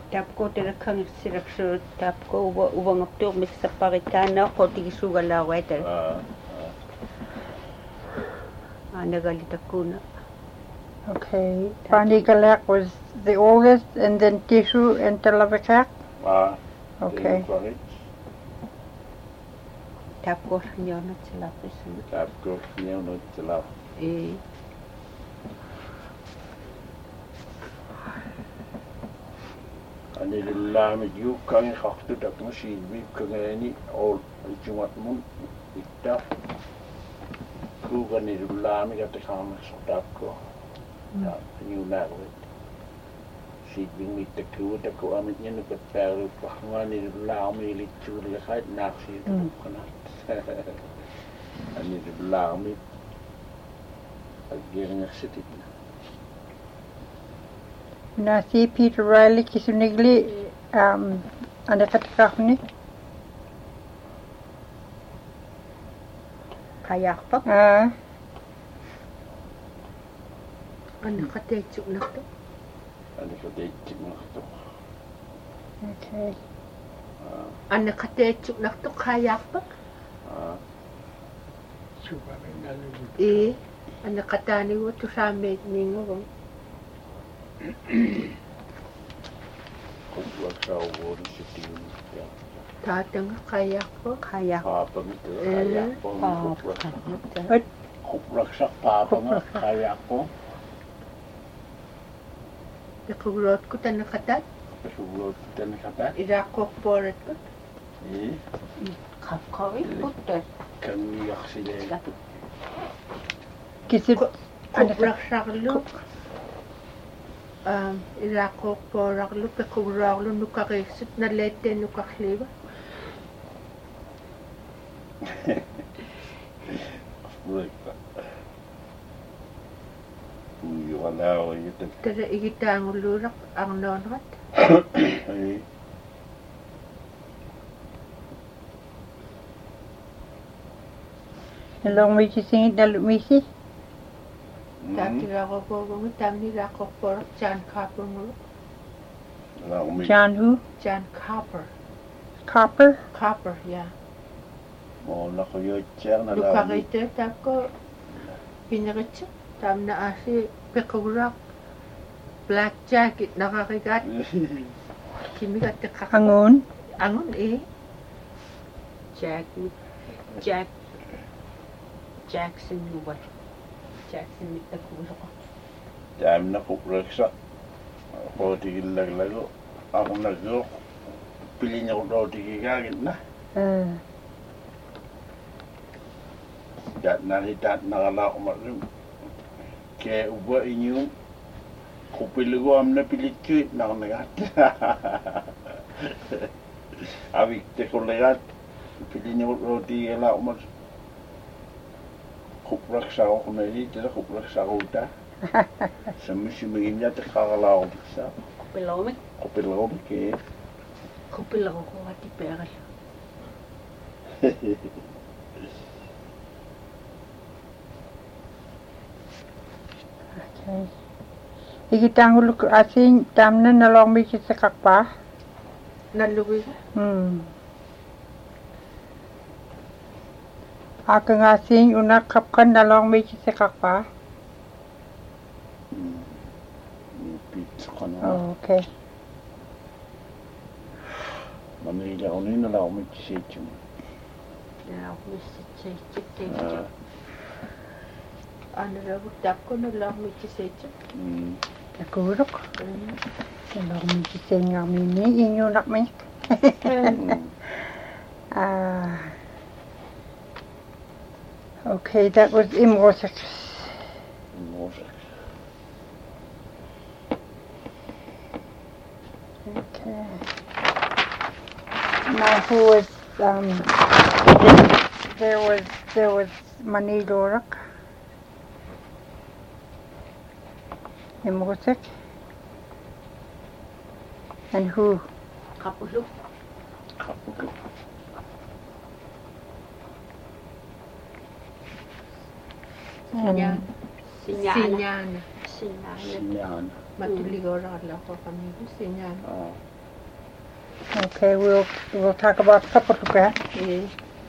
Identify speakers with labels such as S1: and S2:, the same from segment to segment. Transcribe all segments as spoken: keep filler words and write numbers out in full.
S1: Tapko te kang siraksu tapko uwa uwang apto mix sa paritana ko tigisuga la weather.
S2: Ah.
S1: Ah, nagalita ko na.
S3: Okay. Panigalak was the oldest, and then Tishu and Talavakak?
S2: Ah.
S3: Okay.
S1: Tapko niyo na sila pesa.
S2: Tapko niyo na sila.
S1: Eh.
S2: Ani lillah med ju kan khaftu tak mushi bi kangani all jumat mun itta ku gani lillah mi gat kham tapko ta new narwit si bing mi takku takku amit nyen ko peru khangani lillah mi li tur le khat naksi kana ani lillah mi agirna sitikna
S3: Nasi Peter Riley kisunigli um anakatakahuni.
S1: Kayak pa?
S3: Ah.
S1: Anakatechuk na to.
S2: Anakatechuk na to.
S3: Okay.
S1: Anakatechuk na to kayak pa?
S2: Ah.
S1: Eh, anakatani wo to sa med ningo.
S2: Kublak sa uwan si Tim.
S1: Tatang kayak po, kayak.
S2: Papa mo to, kayak po.
S3: What?
S2: Kublak sa papa mo, kayak po.
S1: Nakugrot ko ta nakatat.
S2: Nakugrot ko ta nakatat.
S1: Irakok porat ko.
S2: Eh?
S1: Kapkawi po ta.
S2: Kamiyak sila.
S3: Kisit.
S1: Kublak sa kalok. Um, irakok porak lu pe kurak lu nukarisip na lete nukakliba.
S2: Uy, wala ko ito.
S1: Tada igita ang ulurak ang nonrat.
S2: Ay.
S3: Along with you sing it, Missy?
S1: Dati ako po kung tamni ako porak John Copper mo.
S3: John who?
S1: John Copper.
S3: Copper?
S1: Copper, yeah.
S2: Oh, nako yo cher na lang.
S1: Lukarite tap ko pinaritsa. Tam na asi pekurak. Black jacket nakakagat. Kimigat na kaka.
S3: Angon?
S1: Angon eh. Jack. Jack. Jackson what? Jackson mit takulo ko.
S2: Dam na kublak sa. Ako tigil laglago. Ako naggo. Pili niya ko daw tigigagit na.
S3: Uh.
S2: Dat na ni dat na kala ko marim. Kaya uba inyo. Kupilugo am na pilikit na nagat. Awik te ko lagat. Pili niya ko daw tigila ko mas. Kublak sa ako na rin. Tila kublak sa ako ta. Sa misimigin niya te kakala ko sa.
S1: Kupilawik.
S2: Kupilawik eh.
S1: Kupilaw ko ati peral.
S3: Okay. Ikitang huluk asing tamna nalong mi sa kakpa.
S1: Naluwi.
S3: Hmm. Akang asing unak kapkan nalong mi sa kakpa.
S2: Hmm. Pizza ka na.
S3: Oh, okay.
S2: Manila ko nila lang ako mag-sityo mo.
S1: Yeah, we sit sit Ano raw tap ko na lang mi kisecho.
S2: Hmm.
S3: Nakurok. Nalong mi sa nga mini inyo nak mi. Ah. Okay, that was Imorsex.
S2: Imorsex.
S3: Okay. Now who was um there was there was Mani Dorak. Imorsex. And who?
S1: Kapulok.
S2: Kapulok.
S1: Sinyana.
S2: Sinyana.
S1: Sinyana.
S2: Sinyana.
S1: Matuligor ako kami. Sinyana.
S2: Ah.
S3: Okay, we'll we'll talk about Kapatuka.
S1: Eh.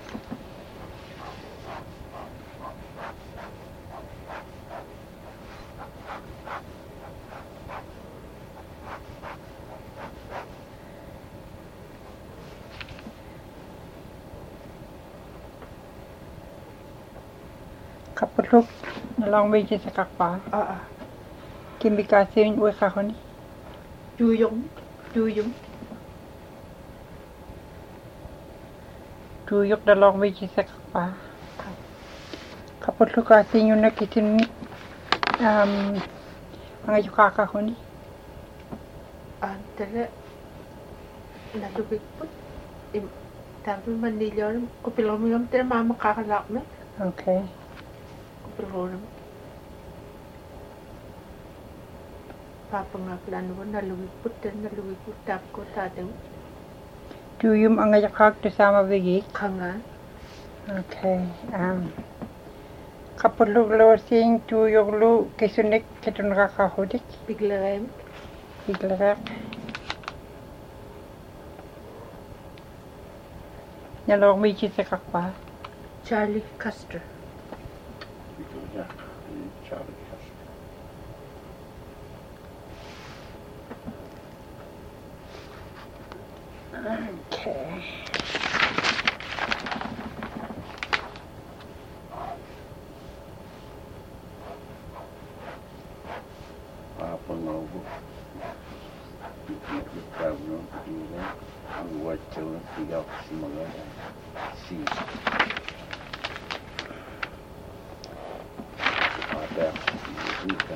S3: Kapatuk along with sa kakpa.
S4: Ah, ah.
S3: Kimikasin we kahoni.
S4: Duyong. Duyong.
S3: Tuyok along with sa kakpa. Kapatuk asin yung nakitin um ang kakahoni.
S4: Antara nalubig po. Tapi Manila, kupilong mo yung tira mama kakalak na.
S3: Okay.
S4: Kupilong mo. Papa nga plano ko, nalubig po, nalubig po, tap ko, tatang
S3: Tuyum ang ayakag to sama bigi.
S4: kanga.
S3: Okay. Um Kapatuk lo sing tuyok lo kisunik kitun kakahodik.
S4: Biglarem.
S3: Iglarak. Nalong may sa kakpa.
S4: Charlie Custer.
S2: Ja, Charlie Custer.
S3: Okay.
S2: Apa ngobo. Ikut kamu ini buat jalan tiga semua si. Ada juga.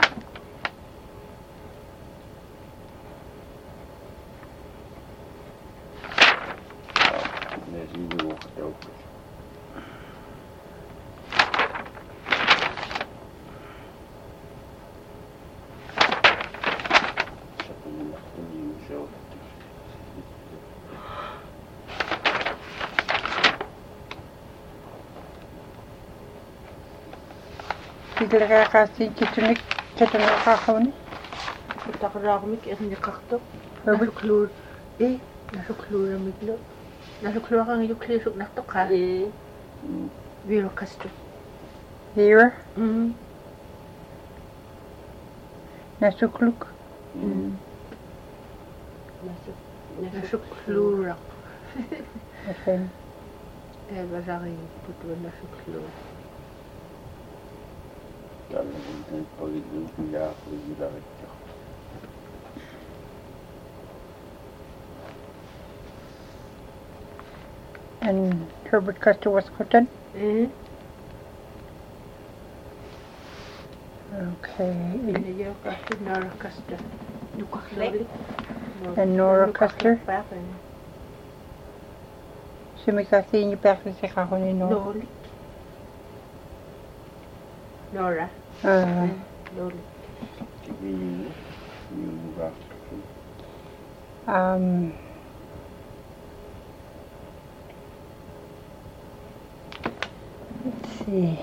S2: Nasi dulu waktu.
S3: Iglarak kasi kisunik kitun kakahoni.
S4: Utakarag mik ang nakakto.
S3: Herbert.
S4: Naluklur. Eh, naluklur ang miglo. Naluklur ang yung klisok na to ka.
S1: Eh.
S4: Vero Custer.
S3: Here.
S4: Mm.
S3: Nasukluk.
S4: Mm.
S1: Nasuk.
S4: Naluklur.
S3: Okay.
S4: Eh, barangay puto naluklur.
S2: Kalau mungkin pergi dulu pindah pergi dah.
S3: And Herbert Custer was cotton.
S4: Eh,
S3: Okay.
S4: Vero Custer, Nora Custer.
S1: Nukaklek.
S3: And Nora Custer.
S4: Bakit?
S3: Sumikasi niyo pa sa kakahoni no.
S4: Loli. Nora.
S3: Uh,
S4: Loli.
S2: Ini ini juga.
S3: um Let's see.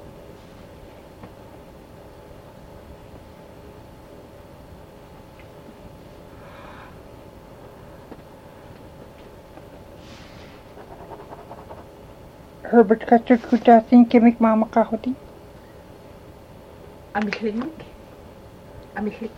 S3: Herbert Custer kutasin kimik mama kahoti.
S4: Amihlik. Amihlik.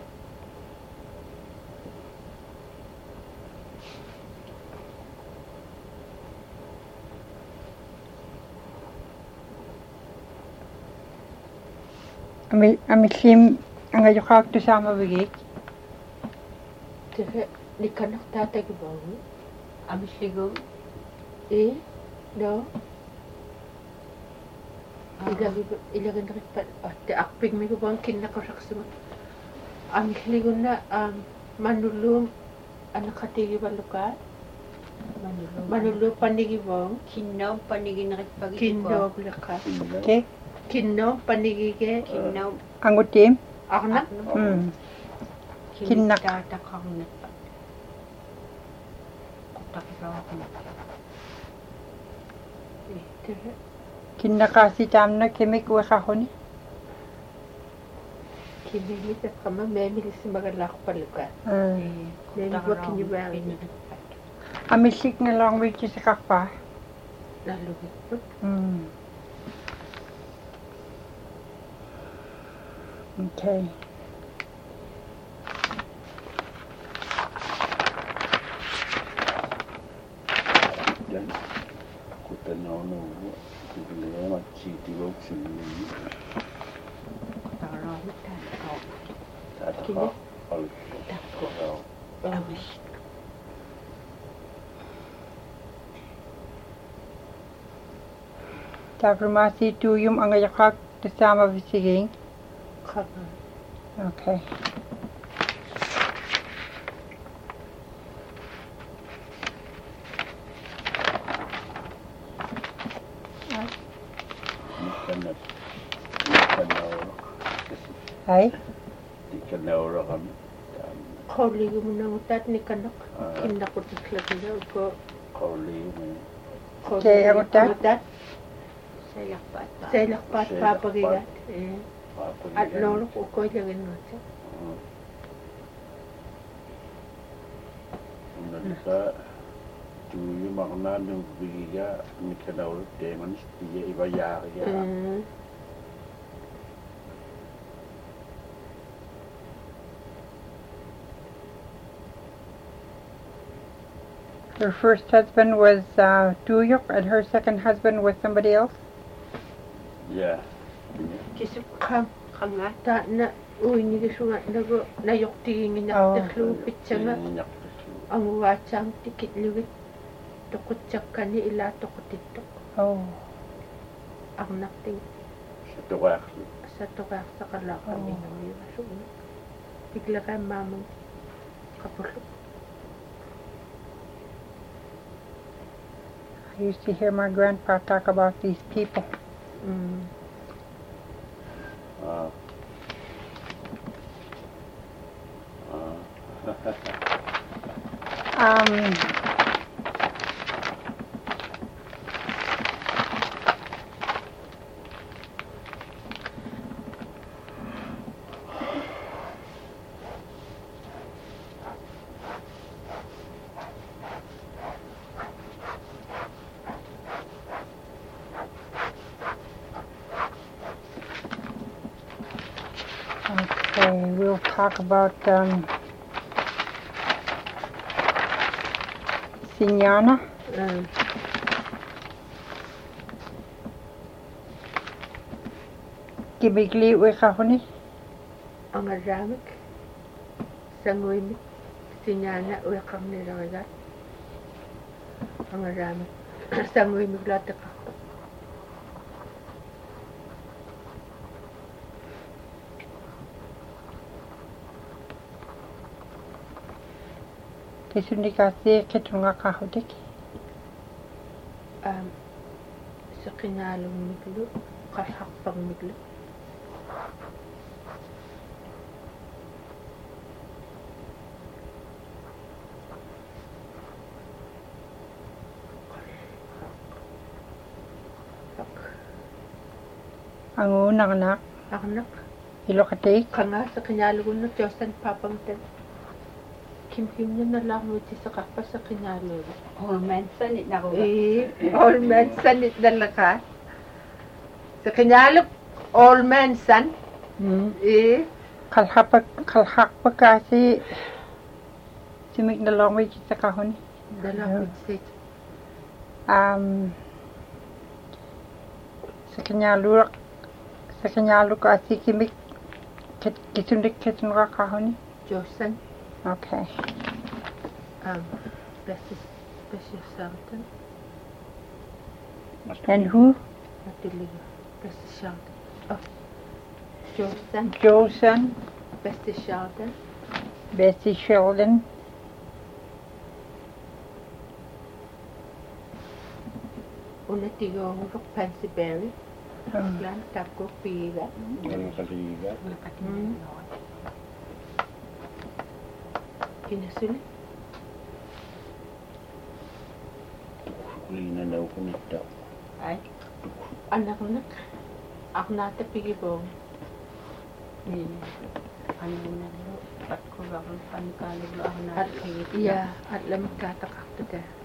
S3: Ami amisim ang ayokak to sama bigi.
S4: Tere, ni kanak tatay ko ba? Amihligom. Eh, no? Ilagay ilagay na rin pa. Ate akpig mi ko bang kinakaraksa mo. Amihligon na um, manulum anak katigi ba luka?
S1: Manulong.
S4: Manulum panigi bang
S1: Kinaw panigin na pagi
S4: kinno luka.
S3: Okay.
S4: Kinno panigi ke
S1: Kinaw.
S3: Ang utim.
S4: ako na.
S3: Hmm. Kinak.
S1: Kinatakang na pa. Kutakiraw ko na.
S4: Eh, tere.
S3: Kinakasi tam na kimik wa kahoni.
S4: Kinimit at kama memili si magalak pa luka.
S3: Uh,
S4: Memili ba kinyo ba?
S3: Amisik na language sa kakpa.
S4: Nalugit po.
S3: Mm. Okay.
S2: Dan aku tanaw no bigla magsiti wag sini
S1: Taro ta ko.
S2: tataka al
S1: Tako.
S4: Um,
S1: Amis.
S3: Takrumasi tuyum ang ayakak kasama visiging.
S4: Kanga.
S3: Okay.
S2: kanat tanaw
S3: Ay?
S2: di tanaw ra kami
S4: Kauli ko muna utat ni kanak.
S2: Ah.
S4: Kinda ko tiklagila ko.
S2: kauli mo
S4: Kauli
S3: Kaya ang utat?
S4: utat.
S1: Saya pat.
S4: Sa lakpat
S2: Sa
S4: papagigat. Eh. At lolo ko ko ilagin mo siya.
S2: Nalika tuyo makna ng bigiga ni kanaw demons diya iba yari ya
S4: Mm.
S3: Her first husband was uh, Tuyuk and her second husband was somebody else?
S2: ya
S1: Kisip
S4: Kam.
S1: kanga.
S4: Ta na uy ni sunga nago nayok tingin
S3: Oh.
S4: na teklu pitsanga. Ang wachang tikit liwit. Tukot tsaka ni ila tukot ito.
S3: Oh.
S4: Ang nakting
S2: sa tuwa
S4: sa tukak sa kalakang
S3: Oh.
S4: inang iwa sunga. Bigla ka mamang kapulok.
S3: I used to hear my grandpa talk about these people.
S4: Mm.
S2: ah ah
S3: Um, okay, we'll talk about um, Sinyana.
S4: Ah.
S3: Kibigli wikahuni.
S4: Ang aramik. Sangoy mi. Sinyana uy kang nilagat. Ang aramik. Sangoy mi glata ka.
S3: Kisundikasi kitunga kahudik.
S4: Um, sa kinalong miglo. Kahakpang miglo.
S3: Ang unang anak,
S4: Anak.
S3: Ilokatik.
S4: Kanga sa kinalong na Diyosan papangtan. Kim-kim niya na lang mo sa kakpa sa kinalong.
S1: Oh, mensan it na ko.
S4: Eh, all men san it dala ka. Sa kinalong, all men san.
S3: Hmm.
S4: Eh,
S3: Kalhapak kalhakpak kasi simik na long way sa kahuni.
S4: dala ko sa
S3: Um, sa kanyaluk sa kanyaluk kasi kimik kit kisundik kitunga kahuni.
S4: Diyosan.
S3: Okay.
S4: Um, Besis, Besis Sartan.
S3: And who?
S4: Natiliga. Besis Sartan. Oh, Diyosan.
S3: Josan,
S4: Besis Sartan.
S3: Bessie Sheldon,
S4: Una tigong rok Pansy Berry.
S3: um,
S4: Plan tapko piga.
S2: ang kaliga
S4: Hmm. Kinasuli.
S2: kulina daw ko nito
S1: Ay,
S4: Anak nak. Ako nata pigibong.
S1: ni ano na lo. Pat ko ba kung paano kalog lo ako na.
S4: At iya, at lamig katakak to da.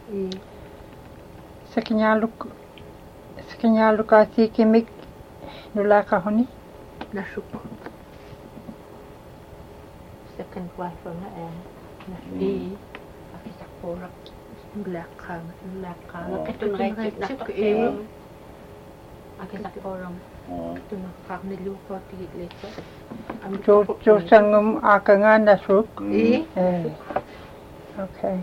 S4: I
S3: Sa kinyaluk sa kinyaluk asi kimik nula kahoni.
S4: nasuk. Second wife na eh.
S2: Mm.
S4: I akisak porak nulakang nulakang.
S1: Ito
S4: Ito
S1: na
S4: na
S1: rin
S4: chik
S1: nakapit.
S4: eh.
S1: Akisak forum.
S2: Oo.
S4: Ito na kak nilupo tigit lito.
S3: Jo jo sangum akanga nasuk.
S4: I
S3: Eh. Okay.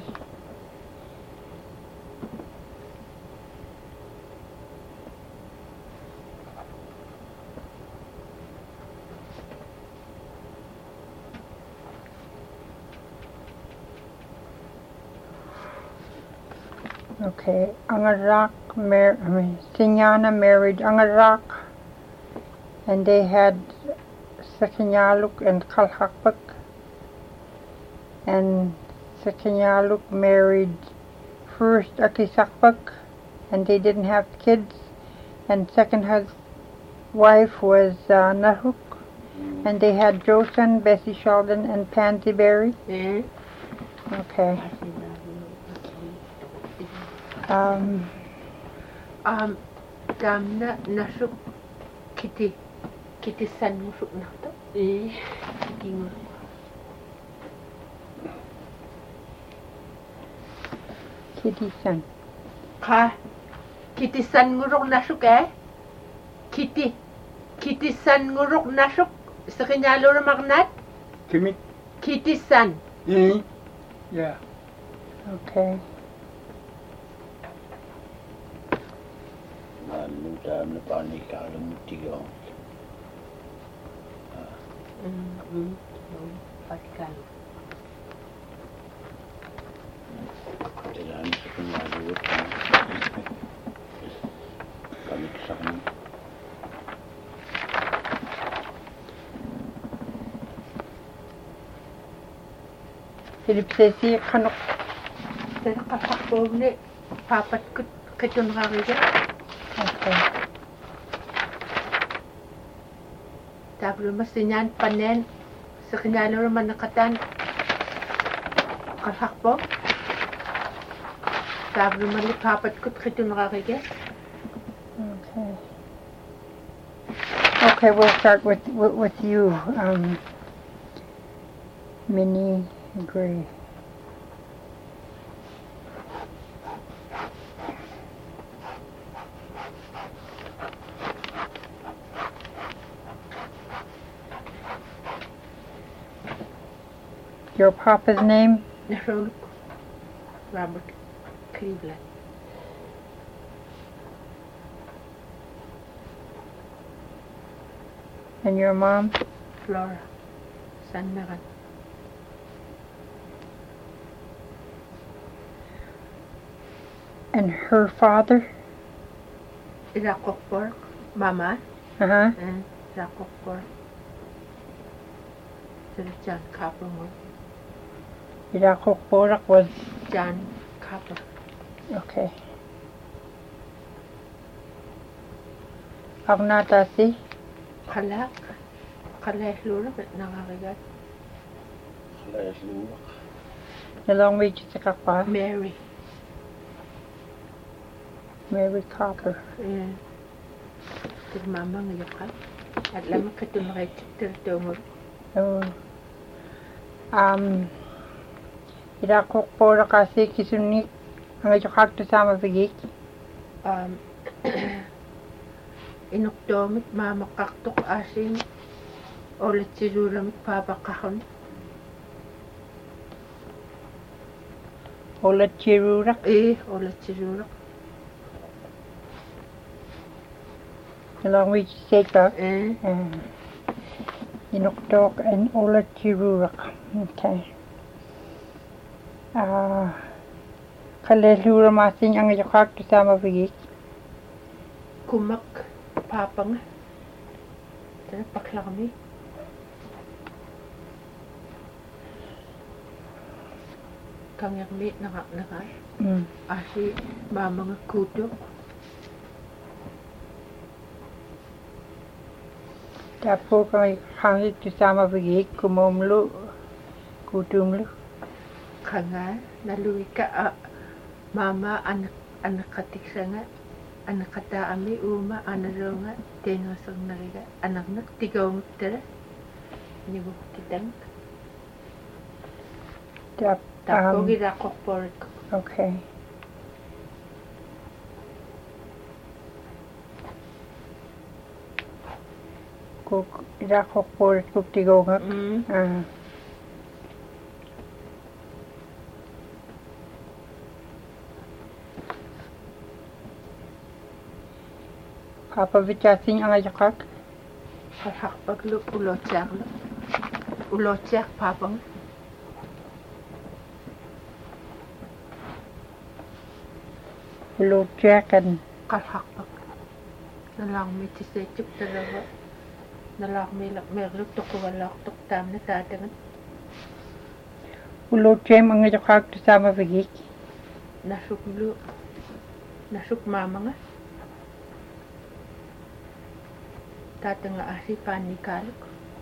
S3: Okay, Angarak, mar- I mean, Sinyana married Angarak, and they had Sakinyaluk and Kalhakpak, and Sakinyaluk married first Akisakpak, and they didn't have kids, and second hus- wife was uh, Nahuk,
S2: Mm.
S3: and they had Josan, Bessie Sheldon, and Pansy Berry.
S4: eh.
S3: Okay. Um,
S4: Um, dam na nasuk kiti kiti san musuk na to.
S1: Eh, tingul.
S3: Kitty San.
S4: Ka kiti san nguruk nasuk eh. Kiti kiti san nguruk nasuk sa kanyalo na magnat.
S5: Kimik.
S4: Kiti san.
S5: Eh. Yeah.
S3: Okay.
S2: Lalu dalam lepas ni kalau tiga.
S1: Hmm. Patikan.
S2: Dalam sekolah dulu kami kesana.
S3: Philip Sesi Kanok.
S4: Sa kapakbo ni papat kut katun kariga.
S3: Okay.
S4: Tablo mas sinyan panen sa kanyalo naman nakatan kalhakbo. Tablo man ni papat kut katun kariga.
S3: Okay. Okay, we'll start with with, with you, um, Minnie Gray. Your papa's name?
S4: Nasulok Robert Cleveland.
S3: And your mom?
S4: Flora San Meran.
S3: And her father?
S4: Irakokpor Mama
S3: Uh-huh.
S4: and Irakokpor Sir John Copper mo.
S3: Irakok Borak was,
S4: John Copper.
S3: okay. Agnatasi?
S4: Kalak Kaleh lura bet nakakagat.
S2: Kelas dulu.
S3: Nalong way sa kakpa?
S4: Mary.
S3: Mary Copper.
S4: Eh. Tir mama ngayakan. At lamang katun kay tir tumor.
S3: Oh. Um, Irakok Borak kasi kisunik ang itakak to sama pagik.
S4: Um, inokdomit mama kaktok asin ulit si Zuramit papakahon.
S3: Ulat chirurak.
S4: Eh, ulit si Zurak.
S3: Nalong way sa ka?
S4: Eh,
S3: Uh, Inuktok and ulat chirurak. Okay. Ah, kalelura masing ang itakak to sama pagik.
S4: kumak papang. Tara pakla kami. Kang yakmi naka naka
S3: Mm.
S4: asi mama nga kudo.
S3: Tapos kung hangit to sama pagik, kumumlu, kutumlu.
S4: Kanga naluwi ka ah, Mama anak anak katiksanga anak kata ami uma analonga tenosang nariga anak nak tiga tera ni bu kitang
S3: Tap,
S4: tako
S3: um,
S4: gira kokpor
S3: okay. Kuk ira kokpor kuk tigongak.
S4: mm
S3: Ah. Papa vichasin ang ayakak.
S4: hak paglu ulotsak ulotsak papang
S3: Ulo jakan.
S4: kalhak pag nalang mi tise chup talaga nalang mi lak merluk to ko walak tok tam na tatangan
S3: Ulo jem ang ayakak sama vigik.
S4: nasuk lu nasuk mama nga tatanga asi panikalik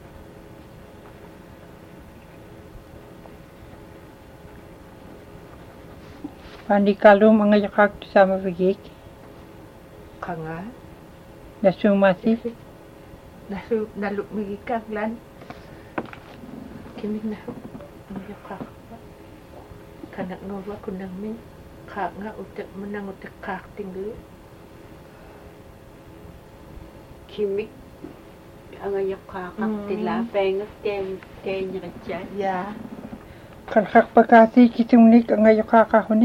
S3: Pandikalum ang ayakak sama vigik.
S4: kanga
S3: Nasumasi.
S4: nasu naluk mi kaglan kimik na ang yakak kanak ngawa kunang min ka nga utek menang utek kak tinggi
S1: Kimik ang ayak kakak
S4: Mm.
S1: tila pengak tem tem nyajan.
S4: ya
S3: Kalhak pakasi kisumnik ang ayakak ahuni.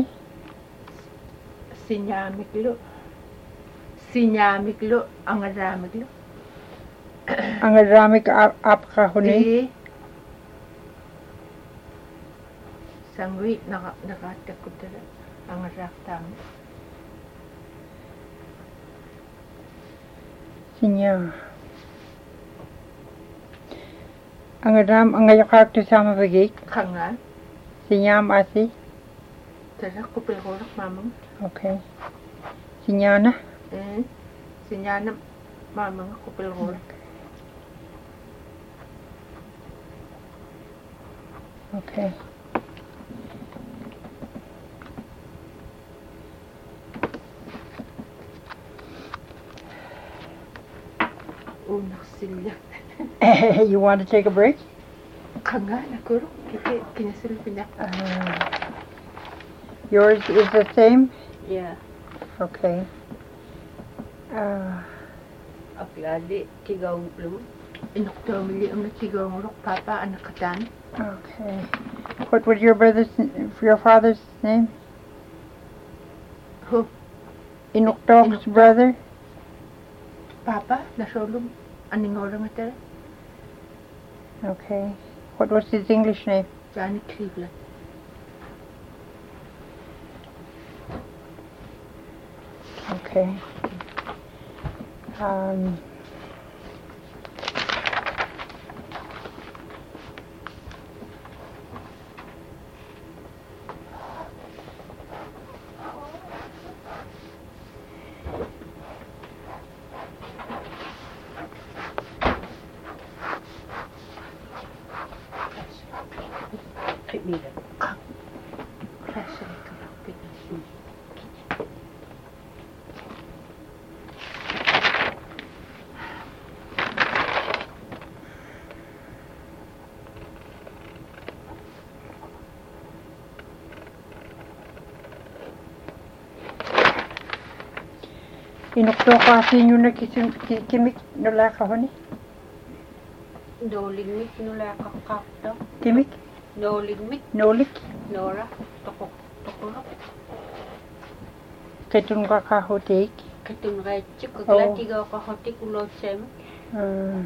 S4: sinyamik lu sinyamik lu ang aramik lu
S3: Ang ramik ap kahuni.
S4: eh sangwi naka nakatakot dala ang araktam
S3: Sinya. Ang ram ang ayakak sama vigik.
S4: kanga
S3: Sinyam asi.
S4: tara ko pelgolak mamang
S3: Okay. Sinyana.
S4: eh sinyana mamang ko pelgolak
S3: Okay.
S4: unak silya
S3: You want to take a break?
S4: kanga nakuro kiti kinasil pinak
S3: Uh, yours is the same?
S1: Yeah.
S3: Okay. Uh,
S1: Aplali tigaw lu.
S4: inoktomili ang natigaw ngurok papa anak katan
S3: okay. What was your brother's, your father's name?
S4: Who?
S3: Inuktok's
S4: Inuktok.
S3: brother?
S4: papa nasolum aning orang atara
S3: Okay. What was his English name?
S4: Johnny Cleveland
S3: Okay. Um,
S1: Kimik.
S4: Fashion kalapit
S3: Inuktok kasi nyo na kisim, ki- kimik nula kahoni?
S1: Doling mik nula kakak to.
S3: Kimik?
S1: Doling mik
S3: Nolik?
S1: nora tokok tokok.
S3: Ketun ka kahotik?
S1: Katun rechik
S3: Oh.
S1: kagla tigaw ka hotik ulo sem.
S3: Uh,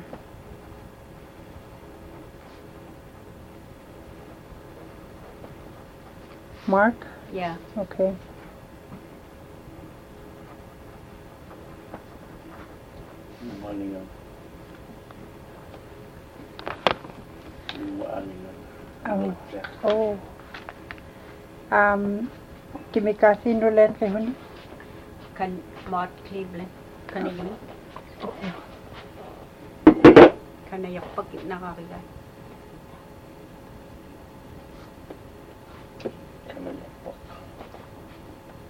S3: Mark?
S1: Yeah.
S3: Okay.
S2: Malingan. Malingan.
S3: Oh. Oh. Um, kimikasi nulen kay huni?
S1: Kan Mart Cleveland. Kanayong. Kanayok pag nakakilala.
S2: Kanaya po.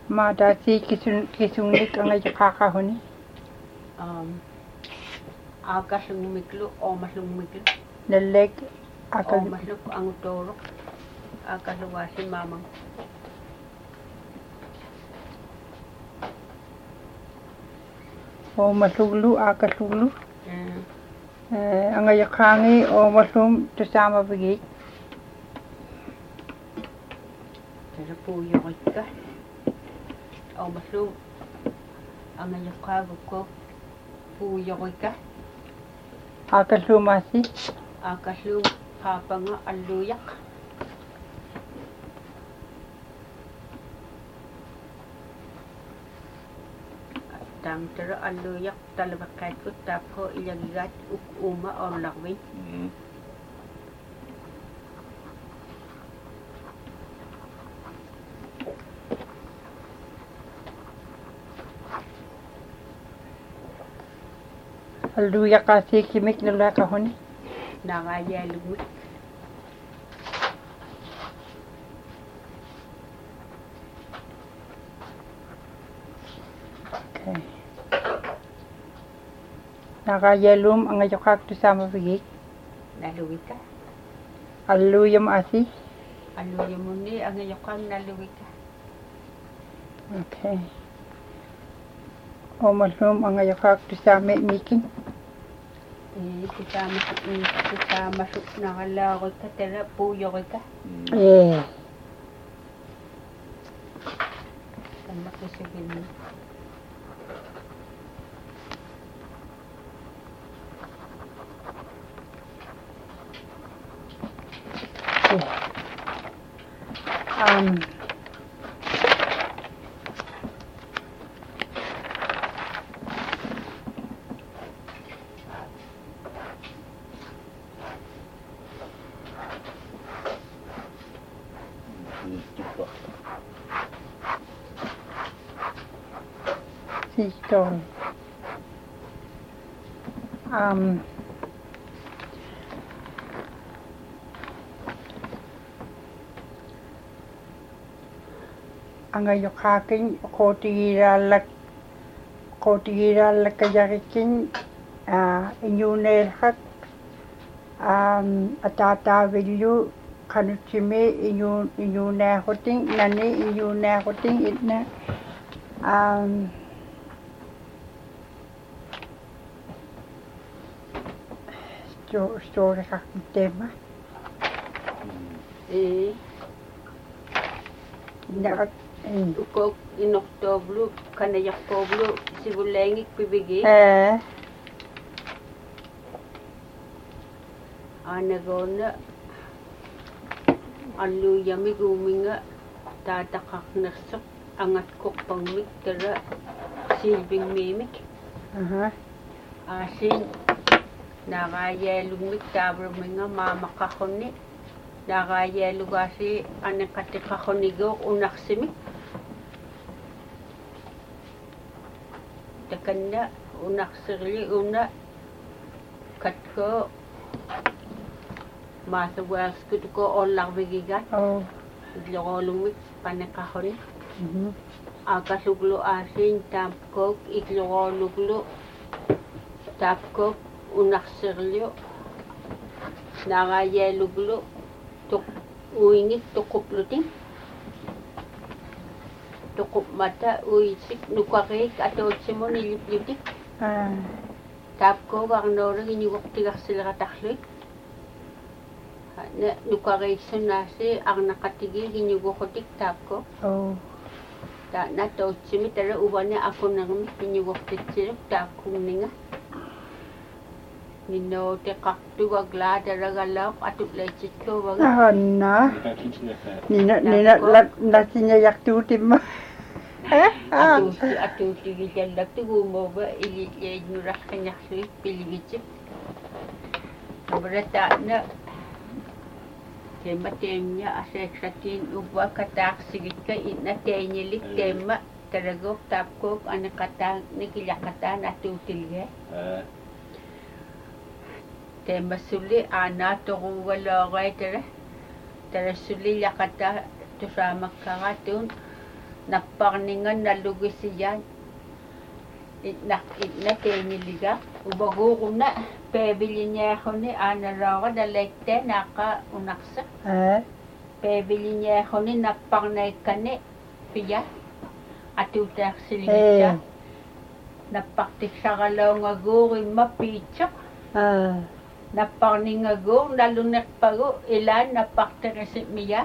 S3: Ma dati kisun kisunik ang ayakakahuni.
S1: Um, akaslumiklu o maslumiklu.
S3: Naleg
S1: O
S3: akag
S1: masluk ang toro. Akasluwasi mamang.
S3: o masluglu akasluglu.
S1: Mm.
S3: Eh, ang ayakangi o maslum tusama bigi.
S1: Pero puyo ka. O maslum. Ang ayakago ko. Puyo ka.
S3: Akaslumasi.
S1: Akaslum kapanga aluyak. Tang tero aluyak talabakat ko tapo ilagigat uk uma or lakwin.
S2: Mm.
S3: Aluya kasi kimik nila kahuni.
S1: Nakayalumik.
S3: Okay. Nakayalum ang ayakak tusama bigi.
S1: Naluwi ka.
S3: Aluya maasi.
S1: Aluya mo ni ang ayokang naluwi ka.
S3: Okay. O maslum ang ayakak tusama miking.
S1: Eh, kasama sa kasama sa nakalakoy ka tera puyo ka.
S3: Eh.
S1: Tama ko sa ganun.
S3: Um,
S2: Dito pa.
S3: si Stone. Um, ang ayukaking kotiralak kotiralak kayarikin ah inyunelhat um atatavilyu kanutsime inyu inyunahuting nani inyunahuting itna um sto story ka tema
S1: Eh,
S3: na eh
S1: ukok in Oktobro, kanayak Poblo, sibulengik pibigi.
S3: eh
S1: Anagona, aluyami guminga, tatakak nasok, angat kok pangmik, tera silbing mimik.
S3: aha
S1: Asin, nakayalumik, tabro mga mamakahoni. Nakayalu kasi anang katikahonigo unaksimik. Takanda unaksirli una katko masawals ko ko olang bigigat
S3: oh
S1: iglolumik panakahoni.
S3: mhm
S1: Akasuglo asin tapkok igloluglo tapkok unaksirli nakayaluglo tuk uingik tukupluting tukup mata uisik nukakik atau simon iliplutik
S3: ah
S1: tapko ang norang inyuwak tigas sila kataklik na nukakik sunasi ang nakatigil inyuwakotik tapko
S3: oh
S1: ta na to simitara ubannya ako nang inyuwak tiksiruk tapko ninga Nino te kaktu agla daragalaw atut lecit ko wag
S3: ah na nina nina lat nasinya yaktu tim eh ah
S1: atu atu tigi jalak tu gumo ba ili ye nurak kanyak sui piligicip berata na tema temnya asek satin ubwa katak sigit ka ina tenyelik tema taragok tapkok anak kata nikilakata atu tilge
S2: Eh,
S1: tema suli ana to wala kay tara tara suli yakata to sa makakatun napparningan nalugisiyan itnak itna teyniliga ubaguruna pebilinyahoni anaraga dalekte naka unaksa
S3: Eh,
S1: pebilinyahoni napparnaikane piya
S3: eh,
S1: atutaksiligisa nappartiksaralaungaguur imma piitsoq
S3: ah,
S1: napparningaguur nalunnerpagu ilaan napparterisimiya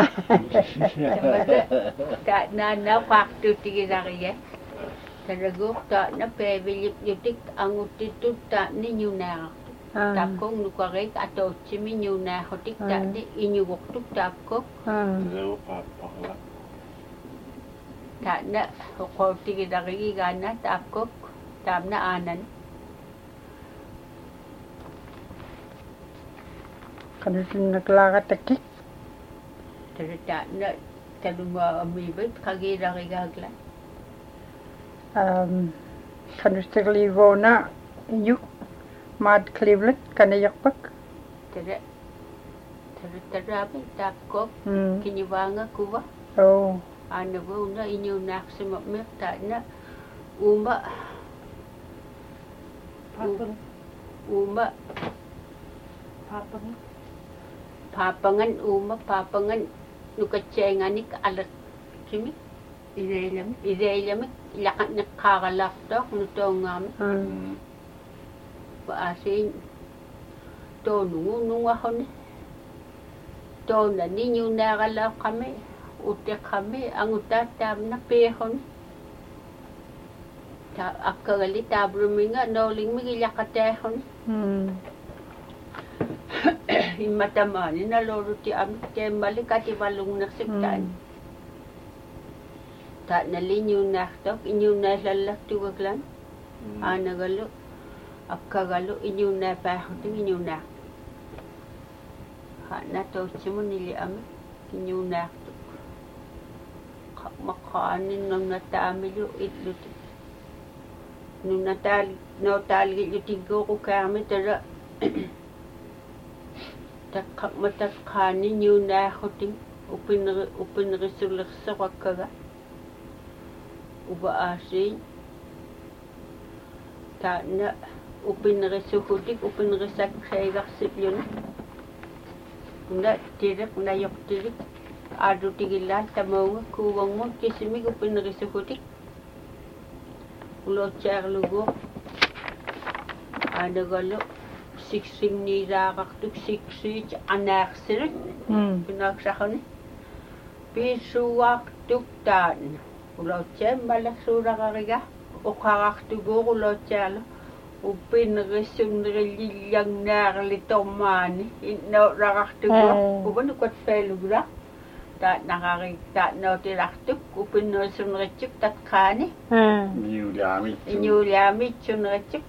S1: ta nana qaartuutigilaria talaguur taana peeviliplutik anguttitut taani ñunaaqartu
S3: ah,
S1: takkong nukarik atootsimi ñunaaxutik taani iñugortuk taakko
S3: ah,
S2: Leo paapparla.
S1: taana uqoortigilaриgigaana taakkok taamna aanan
S3: kanutun naglagatakik.
S1: tara taana taluma amibit qagiilarigaagla
S3: Um, kanustirlivona yuk mad Cleveland kanayakpak.
S1: tara tara taraami taakkok
S3: Mm.
S1: kinivaanga kuva
S3: Oh,
S1: anavuna iñunaaqsimammiq taana uma
S4: Papang,
S1: uma
S4: papang,
S1: paapangan uma paapangan nukatseengaanik alakkimi
S4: ireilam,
S1: ideelamik ilaqanneqqaaqalaartoq nutoongaami
S3: mm.
S1: paasiin toonungu nungahoni toonani ñunaaqalaaqami utteqqami angutaa taamna peehoni ta akkagali taabruminga noolingmik ilaqataahoni
S3: Mm.
S1: immatamaani naloruti amik teemmali kativallungnersik taani
S3: Mm.
S1: taanali ñunaartoq iñunaallallaqtugaklan aanagalu akkagalu iñunaapaaxutik iñunaaq haana tootsimunili amik iñunaartuk maqaanin nunataamilu illutik nunataal nootaalgillutigguuqukaarmi tara taqqaqmatasqaani ñunaaxutin upineri upinerissulersoqakkaga uba aasiin taana upinerissuhutik upinerisakseegarsipiuna una tireq nayortilik aadutigillaan tamaunga kuuvangmun kisimik upinerissuhutik ulootsaarluguuq aanagalu siksimniiraaqartuk siksiit anaarsilut
S3: Mm.
S1: pinaaksaqani piissuugaartuk taanna ulootsaam malaksuulaqariga uqarartuguuq ulootsaarlu uppinerissunnerillillannaarli tormaani innooraqartuguuq
S3: Eh.
S1: upanukatfeelugula taannaqarig taannootilartuk upinnerissunneritsuk tatqaani
S3: Ah,
S2: Niulaamit.
S1: iñuuliamitsunneritsuk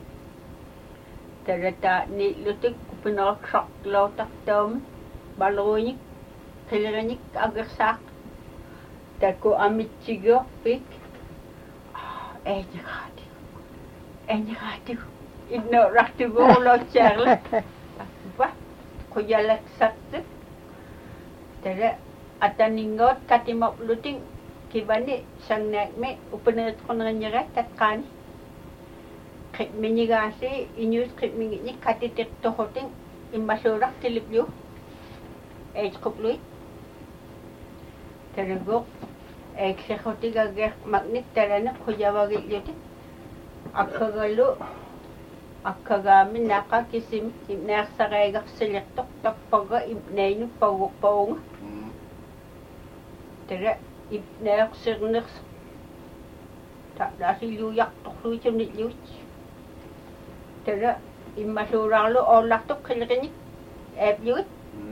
S1: tarata nilutik upinereqsarlootartaumi balruinik qilerinik agersaaq taku amitsigiorpik eñiqaati eñiqaati innoorartuguulootsaarla va quyalaksartuk tara ataningoot katimaplutin kibani sangnaakmi upineritquneriñirat tatqaani qitminigaasi iñuut qitmingitnik katitiqtoqutin immalluurartiliplu eitqupluit taraguq eeksiqutigageq magnik tarana quyavagillutik akkagalu akkagaami naqa kisim imnaaqsaqeegarsiliqtoq tappaga ibnainu paguqpaunga tara ibnaaqsirners taasiluuyartorluitunilluit tara immalluuraarlu oollartuq qilerinik aapluit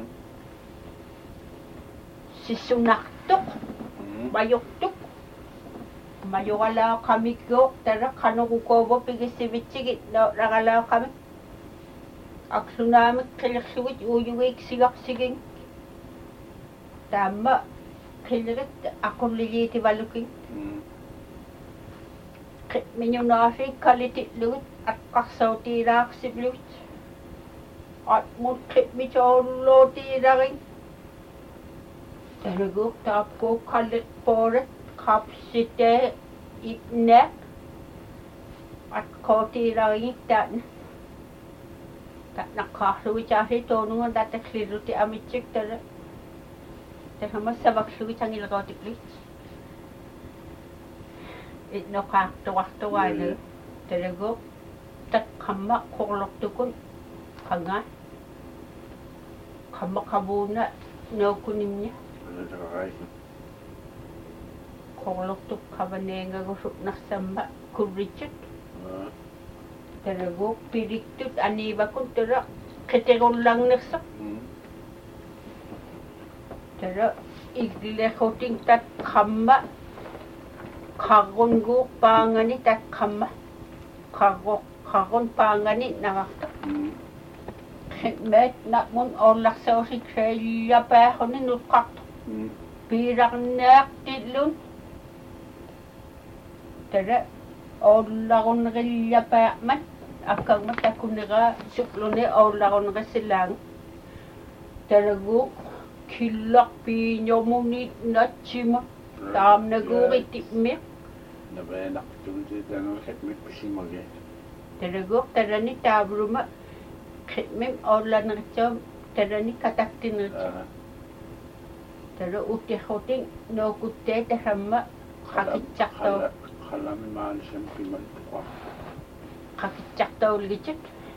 S1: sissunartuq majortuk majoralaaqamikkuuq tara qanuqukuuvo pigissivitsigit nooraqalaaqamik aksunaamik qilerlugit uuyugiik sigarsigin taamma qilerit aqulliliitivalukin qitmiñunaasi kalititlugut aqqarsautiiraaqsiplugut atmut qitmitsoorlootiirarin taraguuq taapkuuq qalliqpoorat kapsite itne at koti lagi tan tak nakahlu cari tonungan data kliruti amicik tere terhama sabak lu cangil roti kli itno kak to waktu wale tere go tak kama kolok tukun kanga kama kabuna no kunimnya kolok tuk kabanenga gusuk nasamba kurichut Terago piriktut ani bakun tera keterol lang nasa. Tera igle khoting tat khamma khagon go pangani tat khamma khago khagon pangani nakakta. Met nak mun orlak sa si kreya pa honin nukak. Pirak nak tilun. Tera orlagon gilya pa man. Akang matakunira suklone orlagon gasilang. Terago kilak pinyo munit na chima. Tam naguriti me.
S2: Nabenak tulid ang khitmit pisimage.
S1: Terago terani tabruma khitmim orlan ngachom terani kataktin ngachom. Tera uti khoting no kutte terhamma khakitsak to.
S2: Khalam maanisem pimal tukwa.
S1: Khakitsak to ligit.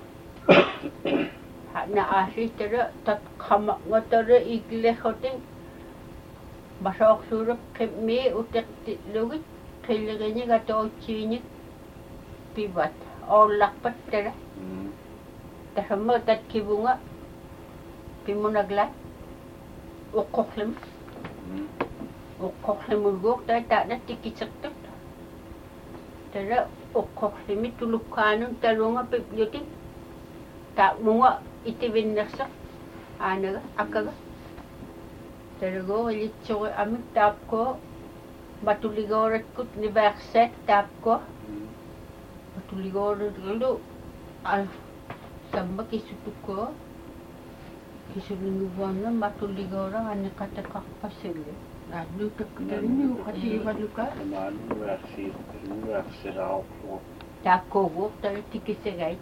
S1: Na ashi tera tat khama ngotore igle khoting basok surup khitmi utek lugit khilgeni gato chini pibat orlak pat tera. Terhamma tat kibunga pimunagla ukoklim ukoklim urgok ta ta na tikitsaktuk tera ukoklim tulukanun talunga pipyutin ta munga itivinnersa anaga akaga terago litso amit tapko matuligorat kut niverset tapko matuligorat gulu al samba kisutuko kisulunguwana matuligora ani kata kakpasili anu takdani ukati valuka
S2: Naman versi versi rauklo.
S1: takogo tar tikisegait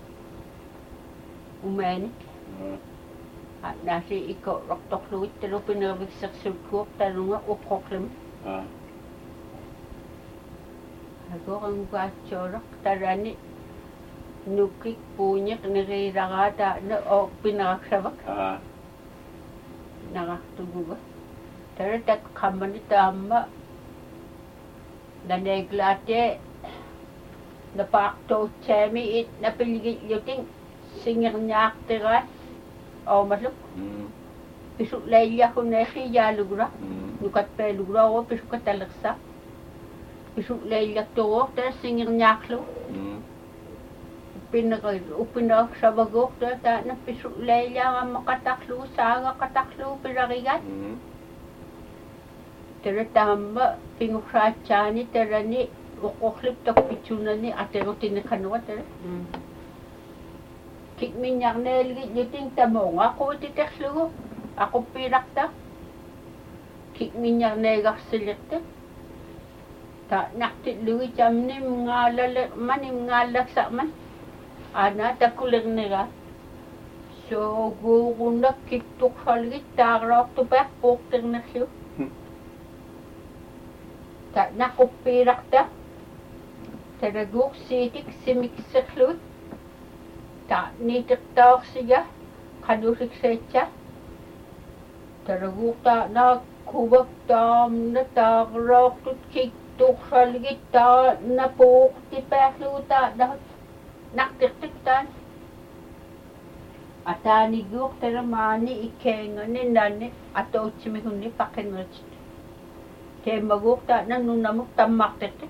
S1: umani nasi iko roktok luit tero pinabik saksulko tarunga ukoklim
S2: Ah.
S1: Ako ang gachorak tarani nukik punya niriraga na o pinakasabak
S2: Ah.
S1: nakaktuguba. Tara tat kamani tama naneglate napakto chemi it napiligit yuting singir nyak tira o masuk pisuk leya ko nehi yalugra nukat pelugra o pisuk katalaksa pisuk leya to tara singir nyaklo pinakay upinak sa bagok ta na pisuk leya nga makataklo saga kataklo pirakigat tera tamba pingukrachani tera ni ukoklip tak pichunani atero tinikanwa tera kikminyak nelgit yuting tamong ako titeklo ako pirakta kikminyak negak silikta ta naktit luwi chamni ngalala manim ngalak sa man ana takulir nega so gugunda kituk halgit tagrok to back pokter na siyo ta nakupirak ta taraguk sitik simiksiklut ta nitik tawak siya kanusik secha taraguk ta na kubak tam na tagrok to kituk halgit ta na pokti pakluta na naktiktiktan atani guk teramani ikenga ni nani ato chimihuni pakinrich te maguk ta nanu namuk tamak tiktik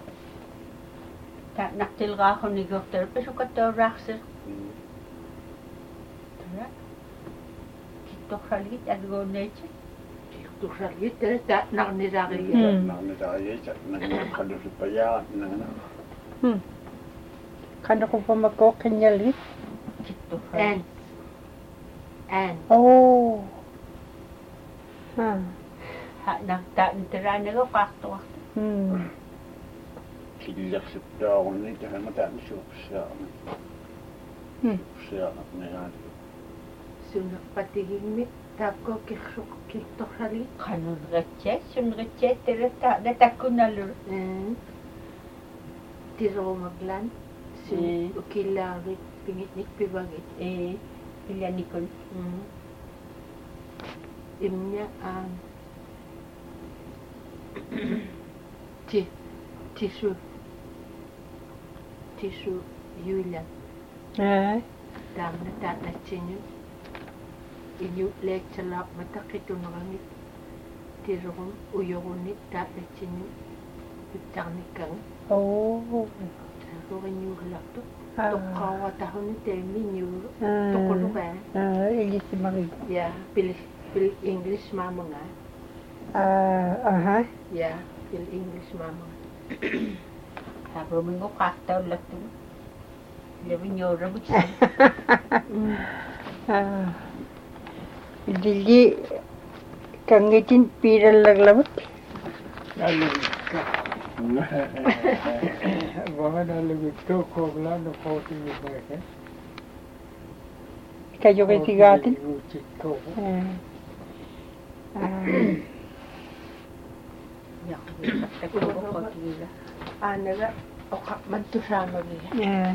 S1: ta naktilga ko ni guk ter pesukat to raksir tara kito khalit adgo neche
S4: Tu sakit tera ta nak niragi.
S2: Nang niraya chat nang kadusipaya nang
S3: Hmm. Kano ko pa magkokanyalit?
S1: kito
S4: And
S1: khalit
S4: and
S3: Oh. Huh.
S1: Ha nagtaan tira na go fakto.
S3: Hmm.
S2: Siljaksiptaaqunni tahama taani suupsaaqni.
S3: Hmm.
S2: Suupsaaqnaqnigaani.
S4: Sunaqpatigimmi taakko kirsuq kirtorrali.
S1: Kanun ritse sun ritse tira ta da takkunalur.
S4: Mm. Tiromaglan. Sun
S1: Mm.
S4: ukilaarit pingitnik pibagit.
S1: Eh ilanikon.
S4: Mm. Imnya um ti tisu tisu yuilan
S3: Eh.
S4: damna tatna chinyu inyu lek chalap matakitu nangit tirum uyorunit tatna chinyu pitarnikang
S3: Oh.
S4: tago inyu halakto
S3: Ah.
S4: tokkawa tahun temi nyu
S3: Ah.
S4: tokkolu ba
S3: Ah, Elise Marie.
S4: ya pilih pilih English mama nga
S3: Ah, aha.
S4: ya pilih English mama
S1: Habro mingo fakta latu. Lebi nyora bu.
S3: Ah. Dili kangitin piral laglabot.
S5: Nalugit ka. Baka nalugit ko, kogla na forty with my head.
S3: Kayo kay sigatin.
S5: Ucit ko.
S3: Ah. Ah.
S1: Yak takko ko tira.
S4: anaga oka mantusama biya
S3: Ah.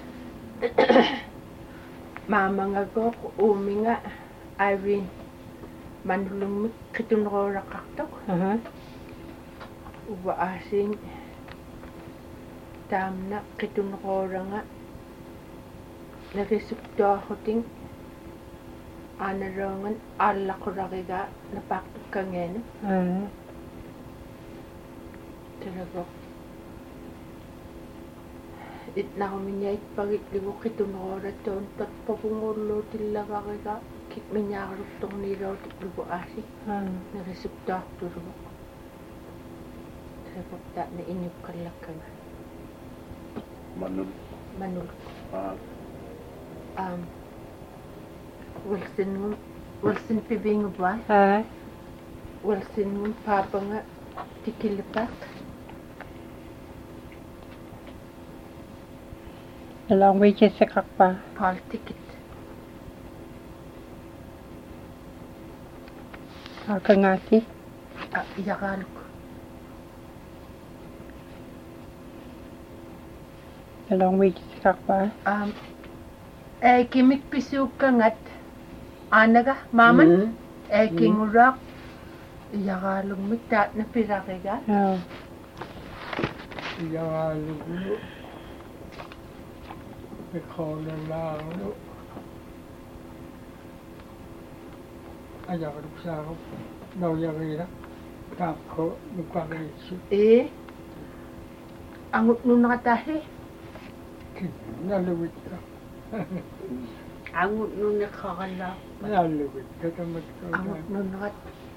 S4: mama nga ko umi nga Irene manulung kitunrora kaktok
S3: Aha.
S4: uba asing tamna kitunrora nga nagisukto ako ting anarangan ala ko rakiga napaktok ka ngayon
S3: Ah.
S4: talaga it na kami niya ipagit ligo kitunrora ton tat papungulo tilaga kiga kit minyakarok tong niraw tiklubo asi
S3: Ah.
S4: nagisukto ako turo talaga ta na inyup kalakang
S2: Manul.
S4: manul
S2: Ah.
S4: um Wilson ngum Wilson pibing ba
S3: Ah.
S4: Wilson ngum papa nga tikilipat
S3: Along way sa kakpa.
S4: pal ticket
S3: Akangati.
S4: ah iyakan ko
S3: Along way sa kakpa.
S4: um eh kimik pisu kangat anaga maman
S3: Mm.
S4: eh kingurak iyakalong mitat na pirakiga
S3: Oh.
S5: Iyakalong ikaw na lang, no? Ayaw ko sa ako. Nauyari na. Tako, nagpakaisi.
S4: eh angot nung nakatahi
S5: Naluwit ka.
S1: Angut nun nakakala.
S5: Naluwit ka tamad ka.
S4: angot nung nakat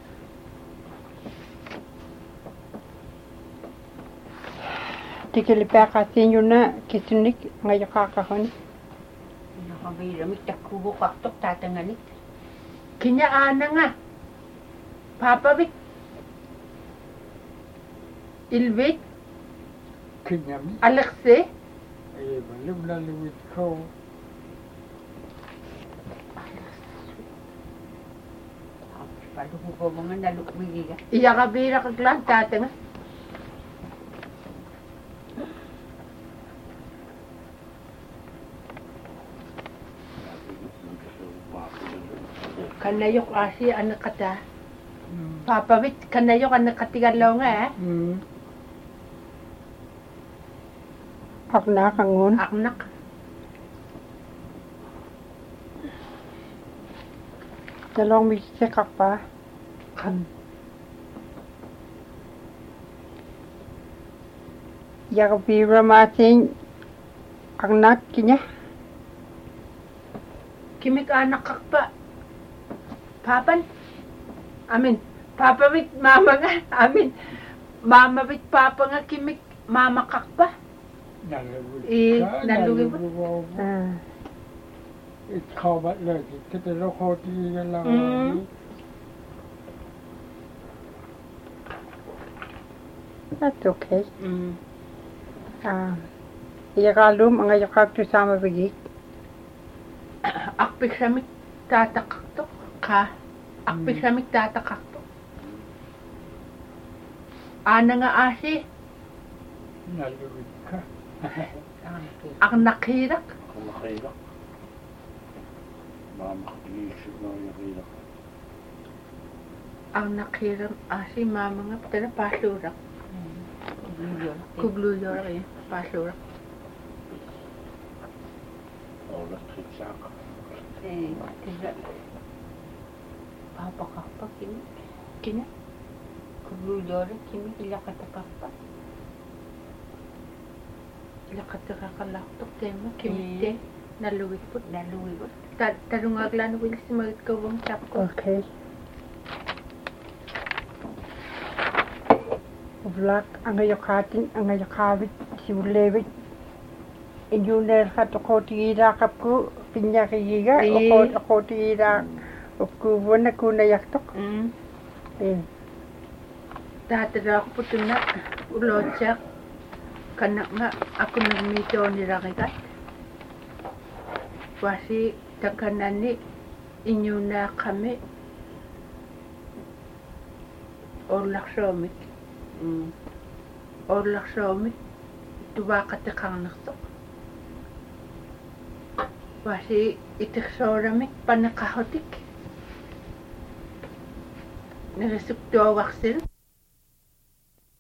S3: Tikilipa kasi yun na kisunik ngayon kakahon.
S1: Nakabira mi takko kaktok tatanganik.
S4: kinya ana nga papabit ilbit
S5: Kinyami.
S4: alakse
S5: Ay, balim naluwit ko.
S1: Paano ko ba mga nalukbigi ka?
S4: iyakabira kaglan tatanga kanayok asi anak kata
S5: Hmm.
S4: papabit kanayok anak katigalaw nga eh
S5: Hmm.
S3: Ak na kangun.
S4: aknak
S3: Along way sa kakpa.
S4: kan
S3: Yakapira mating agnat kinya.
S4: kimik anak kakpa papan amin papabit mama nga amin mama bit papa nga kimik mama kakpa
S5: Naluwit
S4: Eh,
S5: ka.
S4: naluwit ba?
S5: mo.
S3: Ah.
S5: Ikaw ba't lagi? Kita loko di ka lang.
S4: Mm.
S3: That's okay.
S4: Mm.
S3: Ah, iyakalum ang ayakak to sama bigik.
S4: Akpik samik tatakakto ka. Akpik samik tatakakto. Ana nga asi.
S5: Naluwid ka.
S4: Ang nakirak.
S2: Kung nakilak. Mamakalisip na yung kilak.
S4: Ang nakiram asi mama nga pala pasurak. Kugluyor eh. Pasurak.
S2: Olas kitsak.
S1: Eh, kaya papa kakpa kimi.
S4: Kina?
S1: Kuglulore kimi ila kata kakpa.
S4: Lakatakakalaktok tema kimite. Naluwid po.
S1: Naluwi ko.
S4: Tarungaglan will si magit kawang tap ko.
S3: Okay. Vlak ang ayakatin ang ayakabit si ulewit. Injuner hat ako tira kapku pinya kiyiga
S4: Eh.
S3: ako ako tira ako wala ko na yaktok.
S4: Mm.
S3: Eh.
S4: Tatara ko po na ulotsak. Kana nga ako nagmito ni Rakikat. Wasi takanani inyo na kami. Orlak somit.
S1: Mm.
S4: Orlak somit. Tuwa katakang naksok. Wasi itiksoramik panakahotik. Nagasukto waksil.